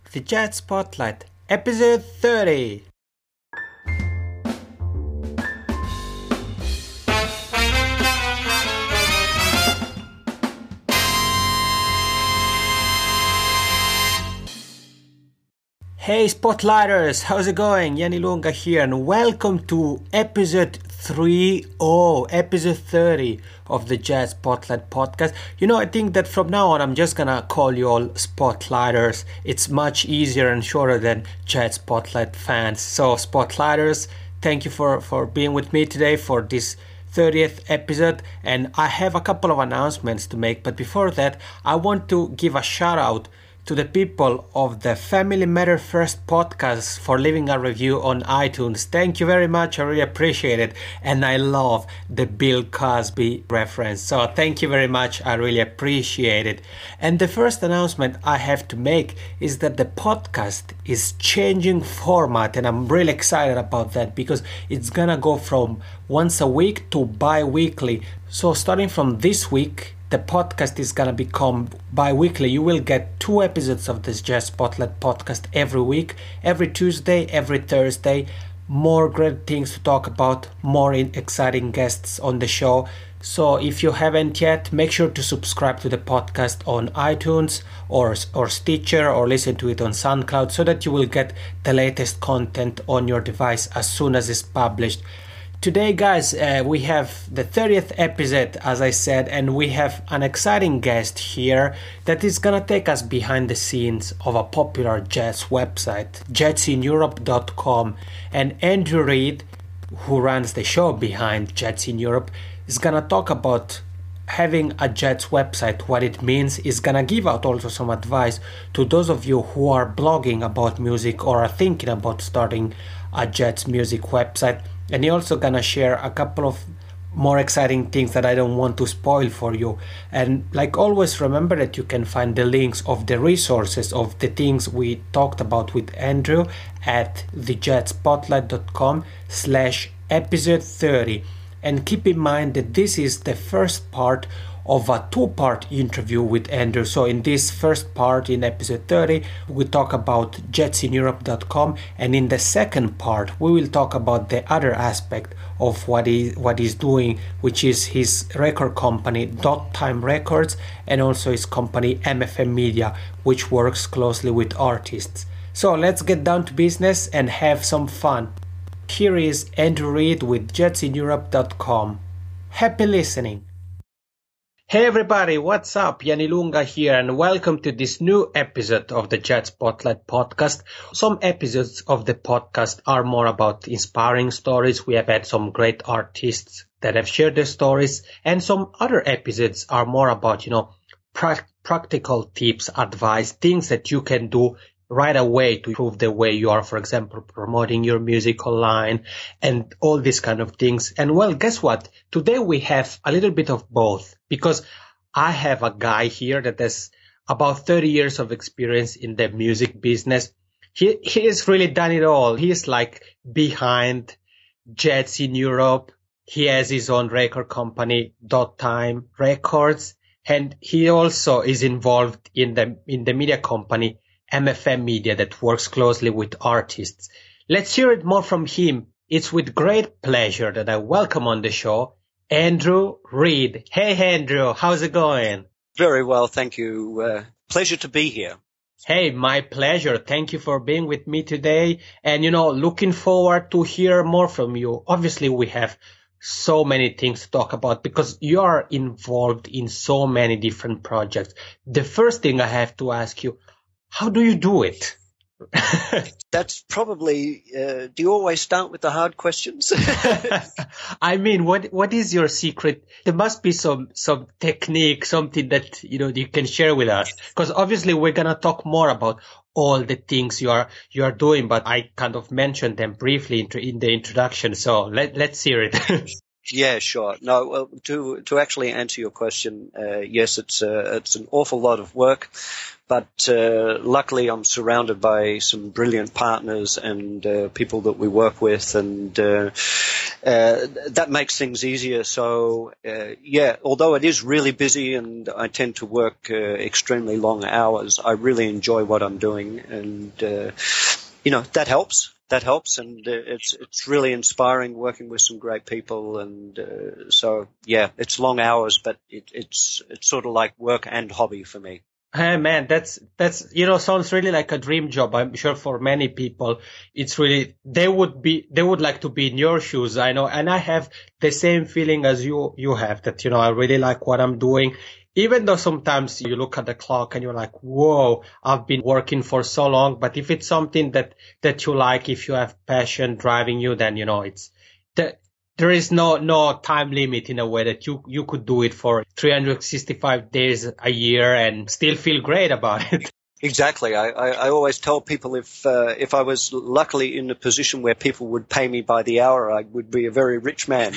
The Jazz Spotlight, episode 30. Hey Spotlighters, how's it going? Jani Lunga here and welcome to episode 30 of the Jazz Spotlight podcast. I think that from now on I'm just gonna call you all Spotlighters. It's much easier and shorter than Jazz Spotlight fans. So Spotlighters, thank you for being with me today for this 30th episode, and I have a couple of announcements to make, but before that I want to give a shout out to the people of the Family Matter First podcast for leaving a review on iTunes. Thank you very much. I really appreciate it. And I love the Bill Cosby reference. So thank you very much. I really appreciate it. And the first announcement I have to make is that the podcast is changing format. And I'm really excited about that because it's gonna go from once a week to bi-weekly. So starting from this week, the podcast is gonna become bi-weekly. You will get 2 episodes of this Jazz Spotlight podcast every week, every Tuesday, every Thursday. More great things to talk about, more exciting guests on the show. So if you haven't yet, make sure to subscribe to the podcast on iTunes or Stitcher, or listen to it on SoundCloud so that you will get the latest content on your device as soon as it's published. Today, guys, we have the 30th episode, as I said, and we have an exciting guest here that is gonna take us behind the scenes of a popular jazz website, jazzineurope.com. And Andrew Reed, who runs the show behind Jazz in Europe, is gonna talk about having a jazz website, what it means. Is gonna give out also some advice to those of you who are blogging about music or are thinking about starting a jazz music website. And he's also gonna share a couple of more exciting things that I don't want to spoil for you. And like always, remember that you can find the links of the resources of the things we talked about with Andrew at thejazzspotlight.com/episode 30. And keep in mind that this is the first part of a 2-part interview with Andrew. So in this first part, in episode 30, we talk about jazzineurope.com, and in the second part we will talk about the other aspect of what he's doing, which is his record company Dot Time Records, and also his company MFM Media, which works closely with artists. So let's get down to business and have some fun. Here is Andrew Reed with jazzineurope.com. Happy listening. Hey everybody, what's up? Jani Lunga here and welcome to this new episode of the Jazz Spotlight podcast. Some episodes of the podcast are more about inspiring stories. We have had some great artists that have shared their stories, and some other episodes are more about, practical tips, advice, things that you can do right away to improve the way you are, for example, promoting your music online and all these kind of things. And well, guess what? Today we have a little bit of both, because I have a guy here that has about 30 years of experience in the music business. He has really done it all. He is like behind Jazz in Europe. He has his own record company, Dot Time Records, and he also is involved in the media company MFM Media that works closely with artists. Let's hear it more from him. It's with great pleasure that I welcome on the show Andrew Reed. Hey Andrew, how's it going? Very well, thank you. Pleasure to be here. Hey, my pleasure. Thank you for being with me today. And looking forward to hear more from you. Obviously, we have so many things to talk about because you are involved in so many different projects. The first thing I have to ask you, how do you do it? That's probably, do you always start with the hard questions? I mean, what is your secret? There must be some technique, something that, you can share with us. Because obviously we're going to talk more about all the things you are doing, but I kind of mentioned them briefly in the introduction. So let's hear it. Yeah, sure. No, well, to actually answer your question, yes, it's an awful lot of work. But luckily, I'm surrounded by some brilliant partners and people that we work with, and that makes things easier. So, although it is really busy and I tend to work extremely long hours, I really enjoy what I'm doing, and that helps. That helps, and it's really inspiring working with some great people, and it's long hours, but it's sort of like work and hobby for me. Hey man, that's sounds really like a dream job. I'm sure for many people, it's really they would like to be in your shoes. I know, and I have the same feeling as you have, that I really like what I'm doing. Even though sometimes you look at the clock and you're like, whoa, I've been working for so long. But if it's something that you like, if you have passion driving you, then, it's there is no time limit in a way that you could do it for 365 days a year and still feel great about it. Exactly. I always tell people if I was luckily in a position where people would pay me by the hour, I would be a very rich man.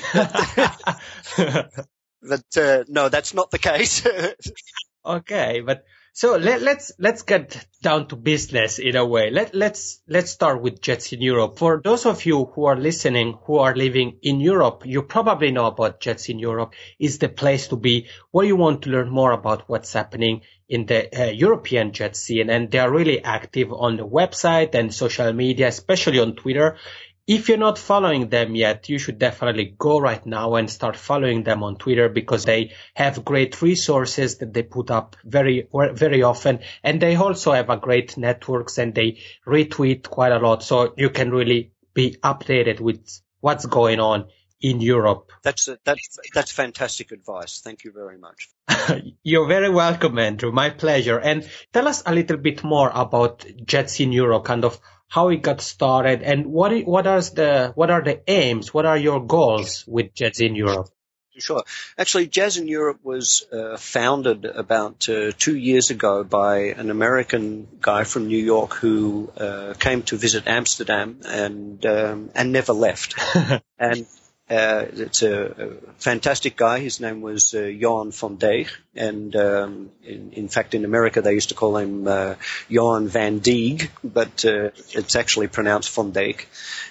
But no, that's not the case. Okay, but so let's get down to business in a way. Let's start with Jets in Europe. For those of you who are listening, who are living in Europe, you probably know about Jets in Europe. It's the place to be where you want to learn more about what's happening in the European jet scene, and they are really active on the website and social media, especially on Twitter. If you're not following them yet, you should definitely go right now and start following them on Twitter, because they have great resources that they put up very, very often. And they also have a great networks, and they retweet quite a lot. So you can really be updated with what's going on in Europe. That's fantastic advice. Thank you very much. You're very welcome, Andrew. My pleasure. And tell us a little bit more about Jets in Europe, kind of how it got started, and what are the aims? What are your goals with Jets in Europe? Sure. Actually, Jazz in Europe was founded about 2 years ago by an American guy from New York who came to visit Amsterdam and never left. And it's a fantastic guy. His name was Johan van Dijk, and in fact in America they used to call him Johan van Dijk, but it's actually pronounced van Dijk.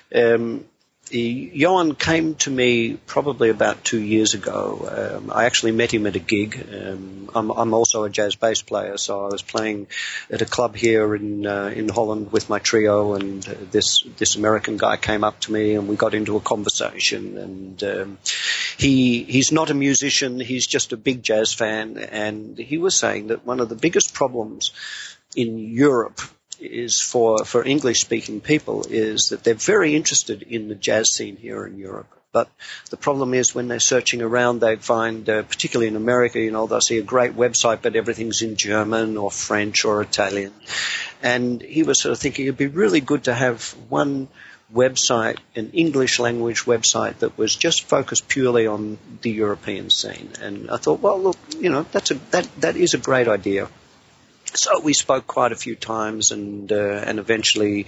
Johan came to me probably about 2 years ago. I actually met him at a gig. I'm also a jazz bass player, so I was playing at a club here in Holland with my trio, and this American guy came up to me and we got into a conversation. And he's not a musician; he's just a big jazz fan. And he was saying that one of the biggest problems in Europe is for English-speaking people is that they're very interested in the jazz scene here in Europe. But the problem is when they're searching around, they find, particularly in America, they'll see a great website, but everything's in German or French or Italian. And he was sort of thinking it'd be really good to have one website, an English language website that was just focused purely on the European scene. And I thought, well, look, that is a great idea. So we spoke quite a few times, and eventually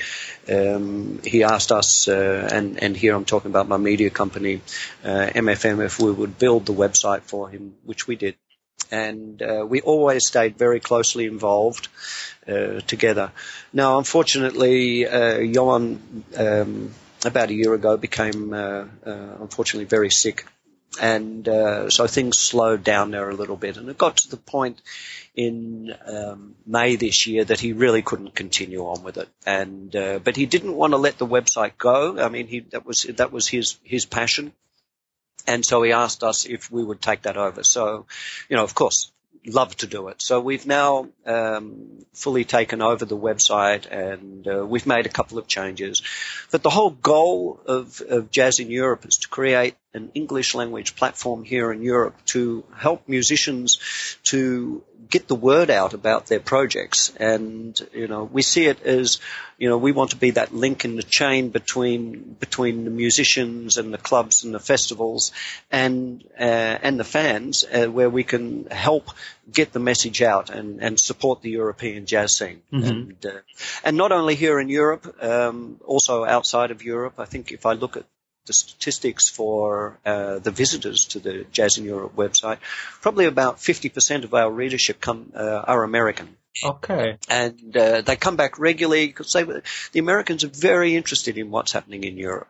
he asked us, and here I'm talking about my media company, MFM, if we would build the website for him, which we did. And we always stayed very closely involved together. Now, unfortunately, Johan, about a year ago, became, unfortunately, very sick. And so things slowed down there a little bit. And it got to the point in May this year that he really couldn't continue on with it. And but he didn't want to let the website go. I mean, that was his passion. And so he asked us if we would take that over. So, of course, love to do it. So we've now fully taken over the website, and we've made a couple of changes. But the whole goal of Jazz in Europe is to create an English language platform here in Europe to help musicians to get the word out about their projects. And, we see it as, we want to be that link in the chain between the musicians and the clubs and the festivals and the fans, where we can help get the message out and support the European jazz scene. Mm-hmm. And not only here in Europe, also outside of Europe. I think if I look at the statistics for the visitors to the Jazz in Europe website, probably about 50% of our readership are American. Okay. And they come back regularly because the Americans are very interested in what's happening in Europe.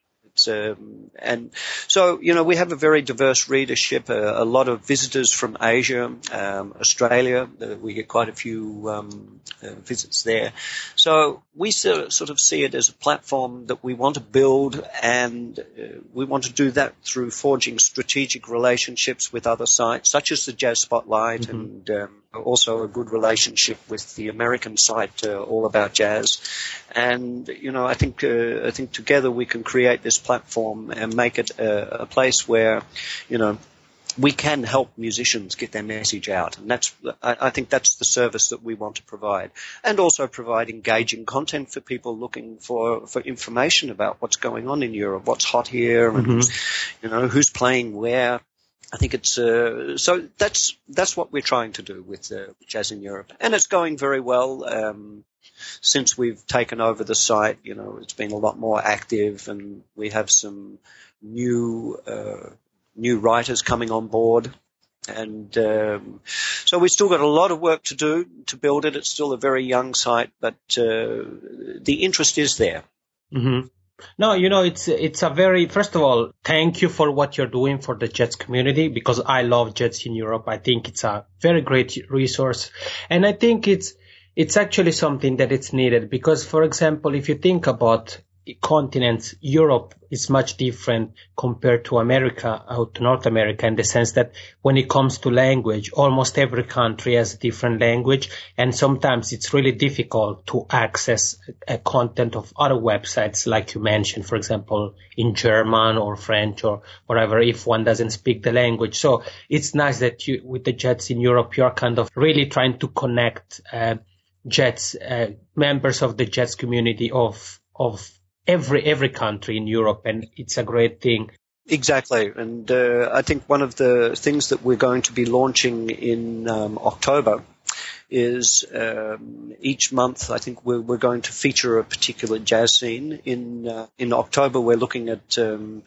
And so, we have a very diverse readership, a lot of visitors from Asia, Australia. We get quite a few visits there. So we sort of see it as a platform that we want to build, and we want to do that through forging strategic relationships with other sites, such as the Jazz Spotlight, and also a good relationship with the American site, All About Jazz. And, I think together we can create this platform and make it a place where, we can help musicians get their message out. And I think that's the service that we want to provide. And also provide engaging content for people looking for information about what's going on in Europe, what's hot here, and who's playing where. I think it's so that's what we're trying to do with Jazz in Europe, and it's going very well. Since we've taken over the site, it's been a lot more active, and we have some new writers coming on board, and so we've still got a lot of work to do to build it. It's still a very young site, but the interest is there. Mm-hmm. No, it's a very, first of all, thank you for what you're doing for the Jazz community, because I love Jazz in Europe. I think it's a very great resource. And I think it's actually something that it's needed because, for example, if you think about continents, Europe is much different compared to America, out to North America, in the sense that when it comes to language, almost every country has a different language, and sometimes it's really difficult to access content of other websites, like you mentioned, for example, in German or French or whatever, if one doesn't speak the language. So it's nice that you, with the Jazz in Europe, you're kind of really trying to connect Jazz members of the Jazz community of every country in Europe, and it's a great thing. Exactly, and I think one of the things that we're going to be launching in October is each month I think we're going to feature a particular jazz scene. In October we're looking at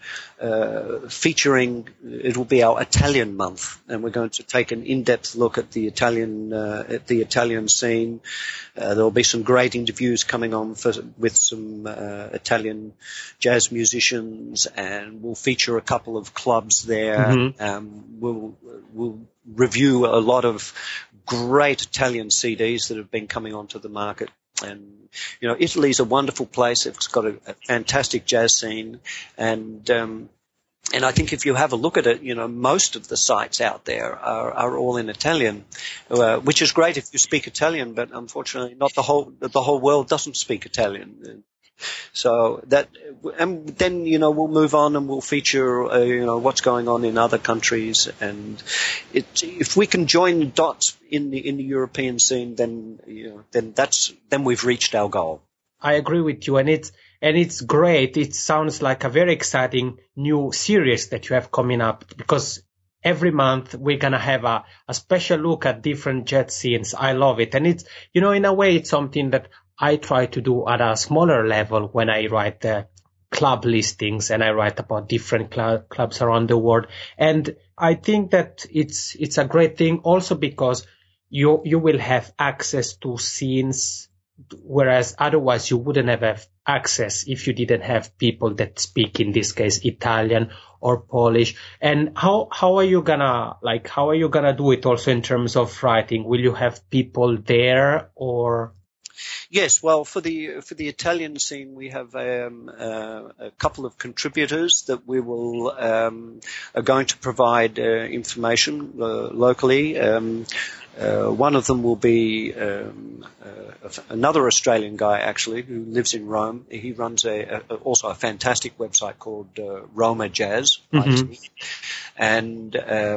featuring, it will be our Italian month, and we're going to take an in-depth look at the Italian scene. There'll be some great interviews coming on with some Italian jazz musicians, and we'll feature a couple of clubs there. Mm-hmm. We'll review a lot of great Italian CDs that have been coming onto the market. And, Italy's a wonderful place. It's got a fantastic jazz scene. And I think if you have a look at it, most of the sites out there are all in Italian, which is great if you speak Italian, but unfortunately not the whole world doesn't speak Italian. So and then, we'll move on and we'll feature, what's going on in other countries. And if we can join the dots in the European scene, then we've reached our goal. I agree with you. And it's great. It sounds like a very exciting new series that you have coming up, because every month we're going to have a special look at different jazz scenes. I love it. And it's, in a way, it's something that I try to do at a smaller level when I write the club listings and I write about different clubs around the world. And I think that it's a great thing also because you will have access to scenes, whereas otherwise you wouldn't have access if you didn't have people that speak, in this case, Italian or Polish. And how are you gonna do it also in terms of writing? Will you have people there or? Yes, well, for the Italian scene, we have a couple of contributors that we will are going to provide information locally. One of them will be another Australian guy, actually, who lives in Rome. He runs also a fantastic website called Roma Jazz. Mm-hmm. And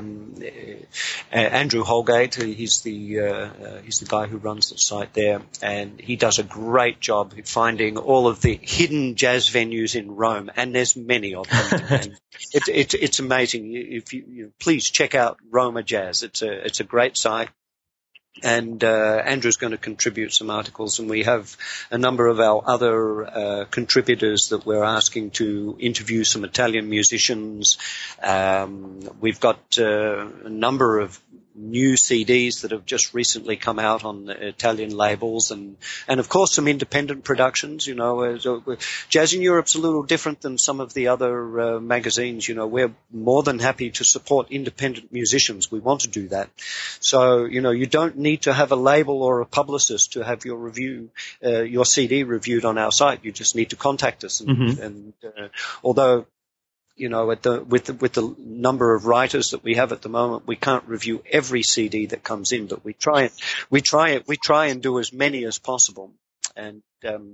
Andrew Holgate, he's the guy who runs the site there, and he does a great job finding all of the hidden jazz venues in Rome, and there's many of them. And it's amazing. If you please check out Roma Jazz. It's a great site. And Andrew's going to contribute some articles, and we have a number of our other contributors that we're asking to interview some Italian musicians. We've got a number of new CDs that have just recently come out on the Italian labels, and of course some independent productions. You know, Jazz in Europe's a little different than some of the other magazines. You know, we're more than happy to support independent musicians. We want to do that. So, you know, you don't need to have a label or a publicist to have your your CD reviewed on our site. You just need to contact us. And although, you know, with the number of writers that we have at the moment, we can't review every CD that comes in, but we try and do as many as possible. And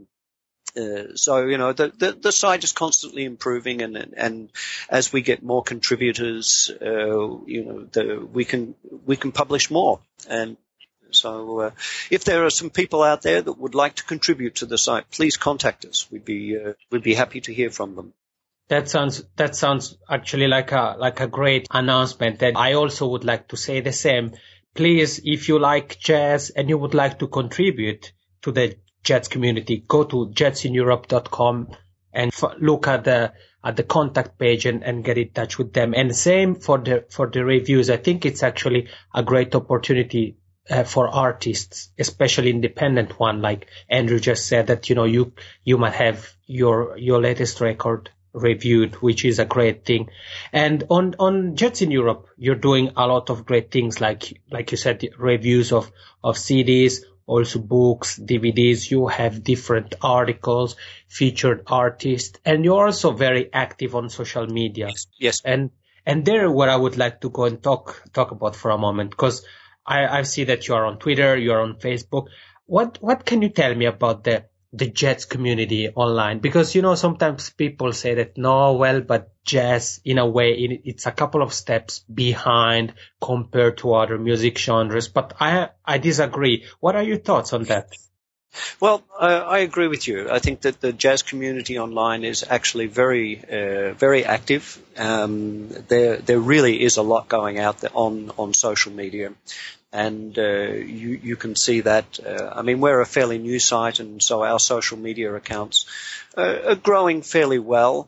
so, you know, the site is constantly improving, and as we get more contributors, you know, we can publish more. And so, if there are some people out there that would like to contribute to the site, please contact us. We'd be happy to hear from them. That sounds actually like a great announcement. That I also would like to say the same. Please, if you like jazz and you would like to contribute to the jazz community, go to jazzin-europe.com and look at the contact page and get in touch with them. And same for the reviews. I think it's actually a great opportunity for artists, especially independent one, like Andrew just said, that, you know, you might have your latest record reviewed, which is a great thing. And on Jazz in Europe, you're doing a lot of great things, like you said, reviews of CDs, also books, DVDs. You have different articles, featured artists, and you're also very active on social media. Yes. And there, where I would like to go and talk about for a moment, because I see that you are on Twitter, you are on Facebook. What can you tell me about the jazz community online? Because, you know, sometimes people say that, no, well, but jazz, in a way, it's a couple of steps behind compared to other music genres. But I disagree. What are your thoughts on that? Well, I agree with you. I think that the jazz community online is actually very active. There really is a lot going out there on social media. And you can see that. I mean, we're a fairly new site, and so our social media accounts are growing fairly well.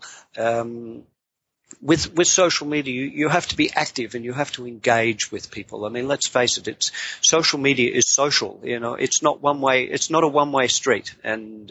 With social media, you have to be active and you have to engage with people. I mean, let's face it, social media is social. You know, it's not one way. It's not a one-way street. And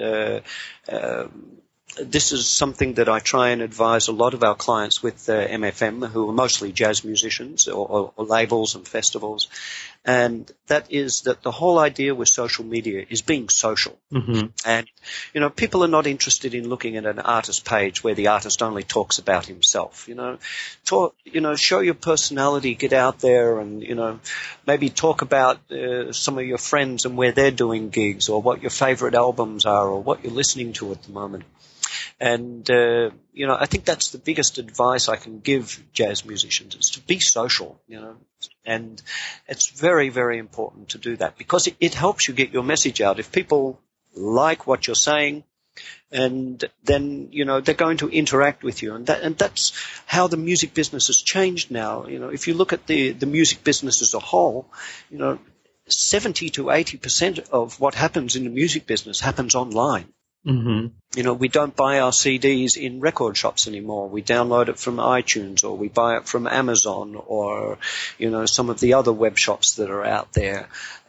this is something that I try and advise a lot of our clients with MFM, who are mostly jazz musicians or labels and festivals. And that is that the whole idea with social media is being social. Mm-hmm. And, you know, people are not interested in looking at an artist page where the artist only talks about himself. You know, show your personality, get out there and, you know, maybe talk about some of your friends and where they're doing gigs, or what your favorite albums are, or what you're listening to at the moment. And, you know, I think that's the biggest advice I can give jazz musicians, is to be social, you know. And it's very, very important to do that, because it helps you get your message out. If people like what you're saying, and then, you know, they're going to interact with you. And that's how the music business has changed now. You know, if you look at the music business as a whole, you know, 70 to 80% of what happens in the music business happens online. Mm-hmm. You know, we don't buy our CDs in record shops anymore. We download it from iTunes, or we buy it from Amazon, or, you know, some of the other web shops that are out there.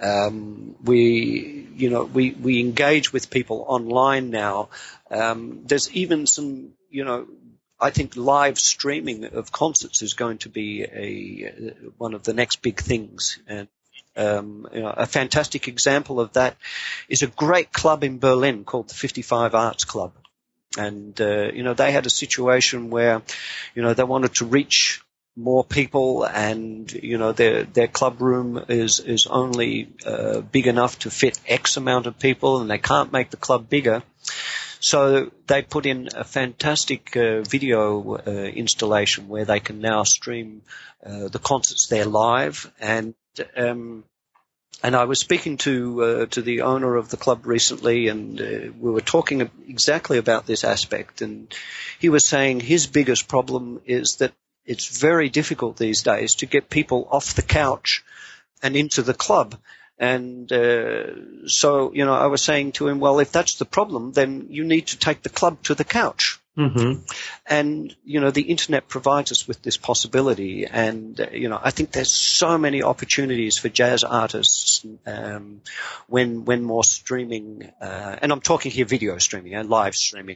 We engage with people online now. There's even some, you know, I think live streaming of concerts is going to be one of the next big things. And you know, a fantastic example of that is a great club in Berlin called the 55 Arts Club. And, you know, they had a situation where, you know, they wanted to reach more people, and, you know, their club room is only big enough to fit X amount of people, and they can't make the club bigger. So they put in a fantastic video installation where they can now stream the concerts there live. And I was speaking to the owner of the club recently, and we were talking exactly about this aspect. And he was saying his biggest problem is that it's very difficult these days to get people off the couch and into the club. And so, I was saying to him, well, if that's the problem, then you need to take the club to the couch. Mm-hmm. And, the internet provides us with this possibility. And, I think there's so many opportunities for jazz artists when more streaming, and I'm talking here video streaming and live streaming.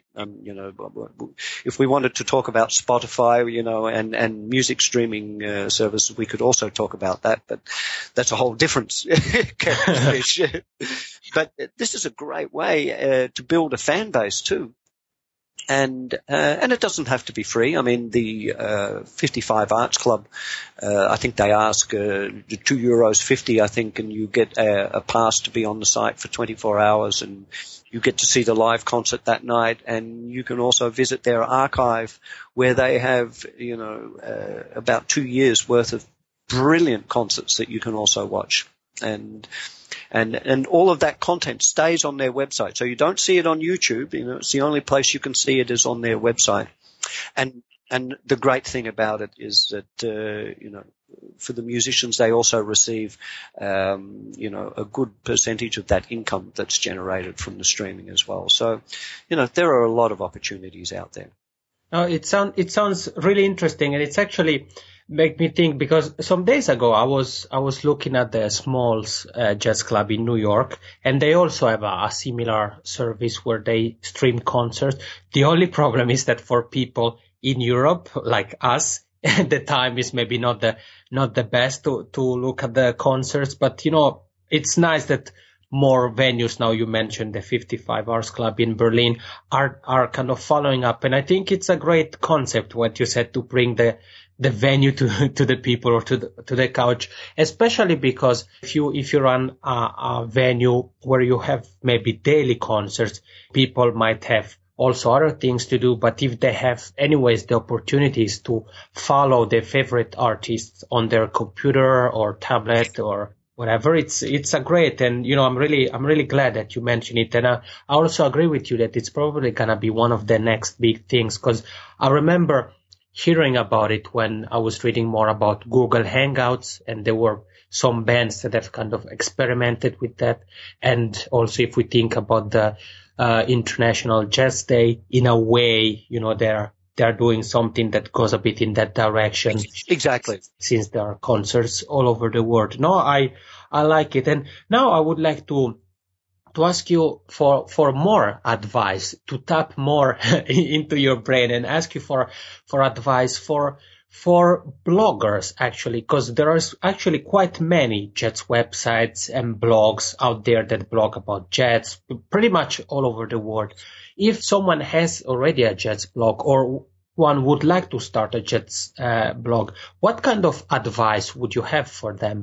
If we wanted to talk about Spotify, and music streaming services, we could also talk about that, but that's a whole different kettle of fish. But this is a great way to build a fan base too. And it doesn't have to be free. I mean, the 55 Arts Club, I think they ask €2.50, I think, and you get a pass to be on the site for 24 hours, and you get to see the live concert that night. And you can also visit their archive, where they have, about 2 years worth of brilliant concerts that you can also watch. And all of that content stays on their website. So you don't see it on YouTube. It's the only place you can see it is on their website. And the great thing about it is that, for the musicians, they also receive, a good percentage of that income that's generated from the streaming as well. So, there are a lot of opportunities out there. Oh, it sounds really interesting, and it's actually make me think, because some days ago I was looking at the Smalls Jazz Club in New York, and they also have a similar service where they stream concerts. The only problem is that for people in Europe like us, the time is maybe not the best to look at the concerts. But it's nice that more venues, now you mentioned the 55 Hours Club in Berlin, are kind of following up, and I think it's a great concept what you said, to bring the venue to the people, or to the couch, especially because if you run a venue where you have maybe daily concerts, people might have also other things to do, but if they have anyways the opportunities to follow their favorite artists on their computer or tablet or whatever, it's a great, and I'm really glad that you mentioned it. And I also agree with you that it's probably gonna be one of the next big things, because I remember hearing about it when I was reading more about Google Hangouts, and there were some bands that have kind of experimented with that. And also, if we think about the International Jazz Day, in a way, they're doing something that goes a bit in that direction. Exactly. Since there are concerts all over the world. No, I like it. And now I would like to ask you for more advice, to tap more into your brain and ask you for advice for bloggers, actually, because there are actually quite many jazz websites and blogs out there that blog about jazz pretty much all over the world. If someone has already a jazz blog, or one would like to start a jazz blog, what kind of advice would you have for them?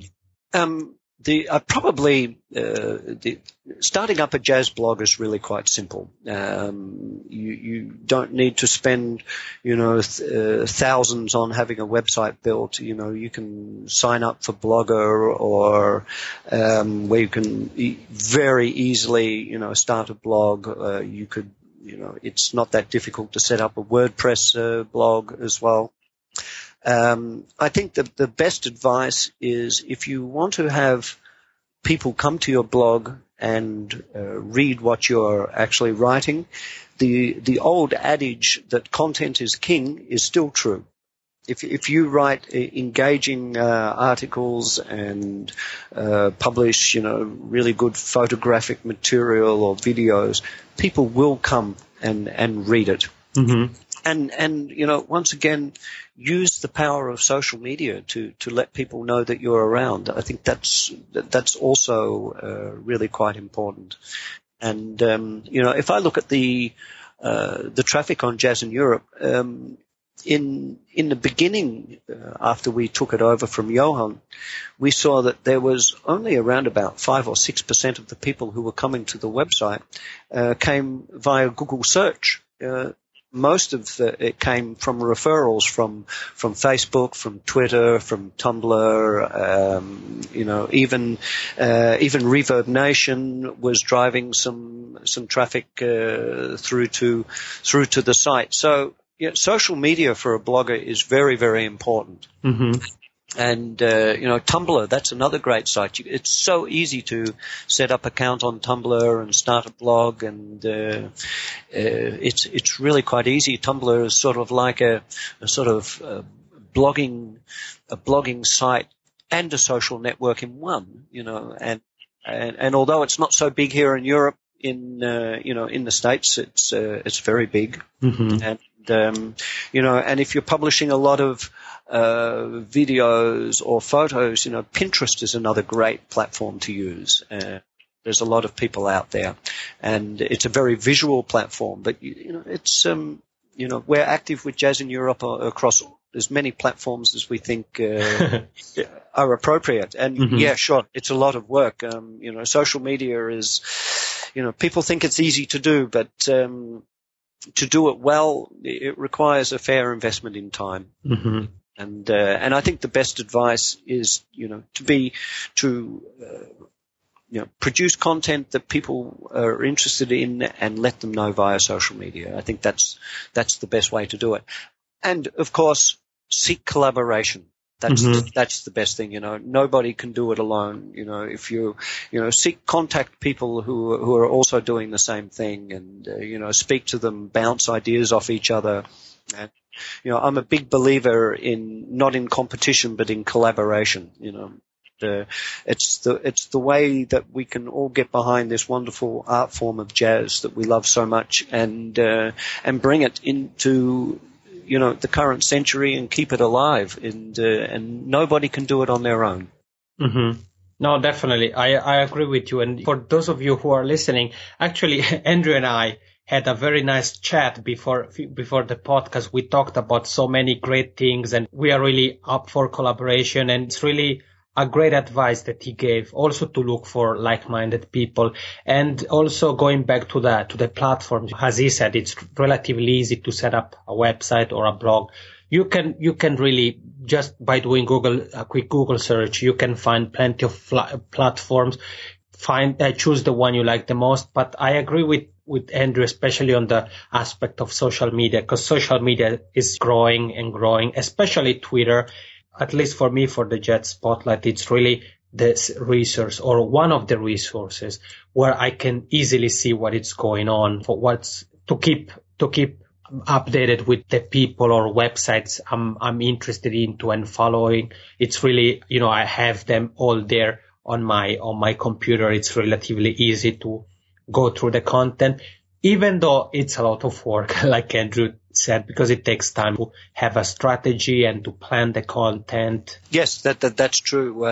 Starting up a jazz blog is really quite simple. You don't need to spend, thousands on having a website built. You can sign up for Blogger, or where you can very easily, start a blog. You could, it's not that difficult to set up a WordPress blog as well. I think that the best advice is, if you want to have people come to your blog and read what you're actually writing, the old adage that content is king is still true. If you write engaging articles and publish, really good photographic material or videos, people will come and read it. Mm-hmm. And once again, use the power of social media to let people know that you're around. I think that's also really quite important. And if I look at the traffic on Jazz in Europe, in the beginning, after we took it over from Johan, we saw that there was only around about 5 or 6% of the people who were coming to the website came via Google search. Most of it came from referrals from Facebook, from Twitter, from Tumblr. Even Reverb Nation was driving some traffic through to the site. So social media for a blogger is very, very important. Mm-hmm. And, Tumblr, that's another great site. It's so easy to set up an account on Tumblr and start a blog, and it's really quite easy. Tumblr is sort of like a sort of blogging site and a social network in one, and although it's not so big here in Europe, in the States, it's very big. Mm-hmm. And if you're publishing a lot of videos or photos, Pinterest is another great platform to use. There's a lot of people out there, and it's a very visual platform. But it's we're active with Jazz in Europe across as many platforms as we think are appropriate. And mm-hmm. yeah, sure, it's a lot of work. Social media is, people think it's easy to do, but to do it well, it requires a fair investment in time. Mm-hmm. And I think the best advice is, to produce content that people are interested in and let them know via social media. I think that's the best way to do it. And of course, seek collaboration. That's the best thing. Nobody can do it alone. If you contact people who are also doing the same thing, and speak to them, bounce ideas off each other. And I'm a big believer in not in competition but in collaboration. It's the way that we can all get behind this wonderful art form of jazz that we love so much, and bring it into the current century and keep it alive, and nobody can do it on their own. Mm-hmm. No, definitely. I agree with you. And for those of you who are listening, actually, Andrew and I had a very nice chat before the podcast. We talked about so many great things, and we are really up for collaboration, and it's really a great advice that he gave, also to look for like-minded people. And also going back to the platform, as he said, it's relatively easy to set up a website or a blog. You can really, just by doing a quick Google search, you can find plenty of platforms. Choose the one you like the most. But I agree with Andrew, especially on the aspect of social media, because social media is growing and growing, especially Twitter. At least for me, for the Jazz Spotlight, it's really this resource, or one of the resources, where I can easily see what is going on, for what's to keep updated with the people or websites I'm interested into and following. It's really, I have them all there on my computer. It's relatively easy to go through the content, even though it's a lot of work, like Andrew said, because it takes time to have a strategy and to plan the content. Yes, that's true.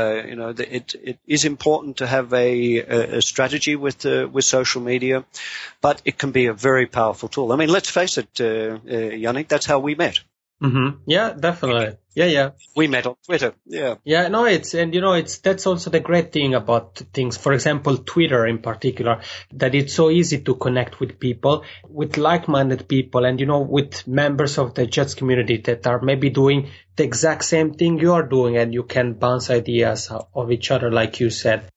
It is important to have a strategy with social media, but it can be a very powerful tool. I mean, let's face it, Yannick, that's how we met. Mm-hmm. Yeah, definitely. Yeah. We met on Twitter. Yeah. Yeah, no, that's also the great thing about things. For example, Twitter in particular, that it's so easy to connect with people, with like-minded people, and, with members of the Jazz community that are maybe doing the exact same thing you are doing, and you can bounce ideas of each other, like you said.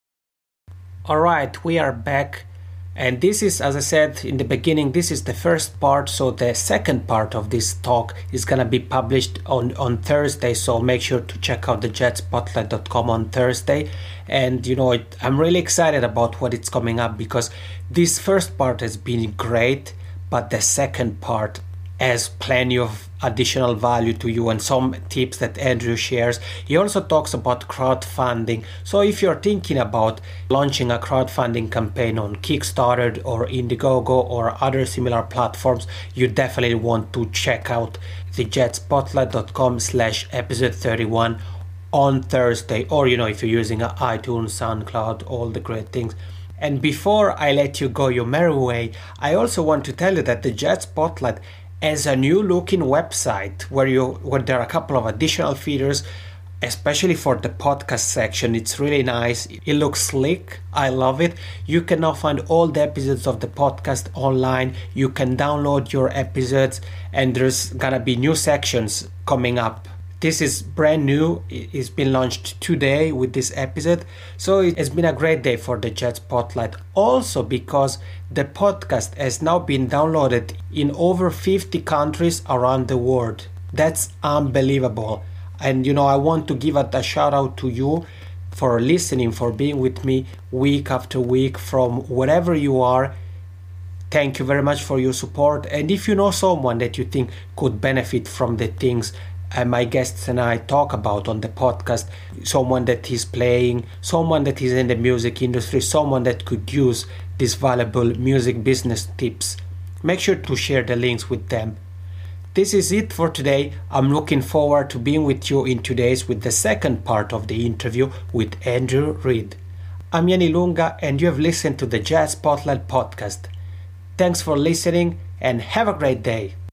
All right, we are back. And this is, as I said in the beginning, this is the first part. So the second part of this talk is going to be published on Thursday. So make sure to check out the jazzspotlight.com on Thursday. And, I'm really excited about what it's coming up, because this first part has been great, but the second part has plenty of additional value to you and some tips that Andrew shares. He also talks about crowdfunding. So if you're thinking about launching a crowdfunding campaign on Kickstarter or Indiegogo or other similar platforms, you definitely want to check out the jazzspotlight.com/episode 31 on Thursday, or if you're using iTunes, SoundCloud, all the great things. And before I let you go your merry way, I also want to tell you that the Jazz Spotlight as a new looking website where there are a couple of additional features, especially for the podcast section. It's really nice. It looks slick. I love it. You can now find all the episodes of the podcast online. You can download your episodes, and there's gonna be new sections coming up. This is brand new. It's been launched today with this episode. So it's been a great day for the Jazz Spotlight. Also because the podcast has now been downloaded in over 50 countries around the world. That's unbelievable. And I want to give a shout out to you for listening, for being with me week after week from wherever you are. Thank you very much for your support. And if you know someone that you think could benefit from the things my guests and I talk about on the podcast, someone that is playing, someone that is in the music industry, someone that could use these valuable music business tips, make sure to share the links with them. This is it for today. I'm looking forward to being with you in 2 days with the second part of the interview with Andrew Reid. I'm Yanni Lunga and you have listened to the Jazz Spotlight podcast. Thanks for listening and have a great day.